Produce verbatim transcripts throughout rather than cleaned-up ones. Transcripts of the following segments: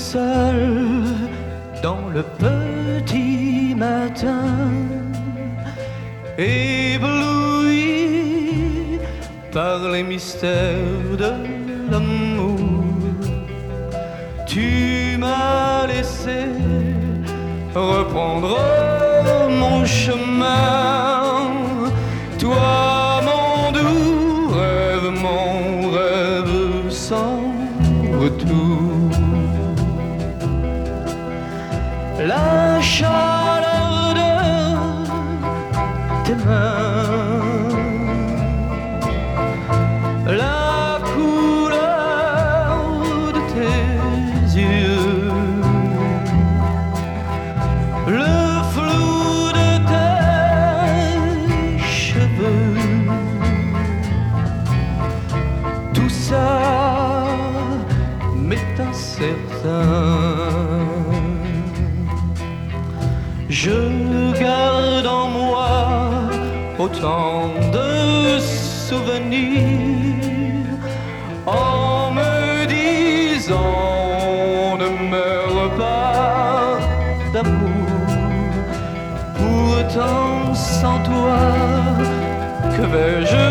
seul dans le petit matin, ébloui par les mystères de l'amour. Tu m'as laissé reprendre mon chemin, toi mon doux rêve, mon rêve sans retour. La chaleur de tes mains, la couleur de tes yeux, le flou de tes cheveux, tout ça m'est incertain. Je garde en moi autant de souvenirs en me disant ne meurs pas d'amour. Pourtant sans toi, que vais-je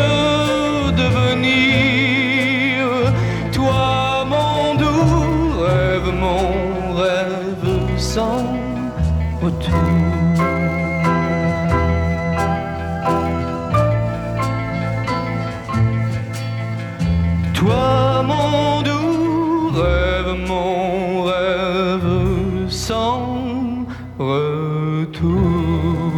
devenir? Toi mon doux rêve, mon rêve sans retour. Toi mon doux rêve, mon rêve sans retour.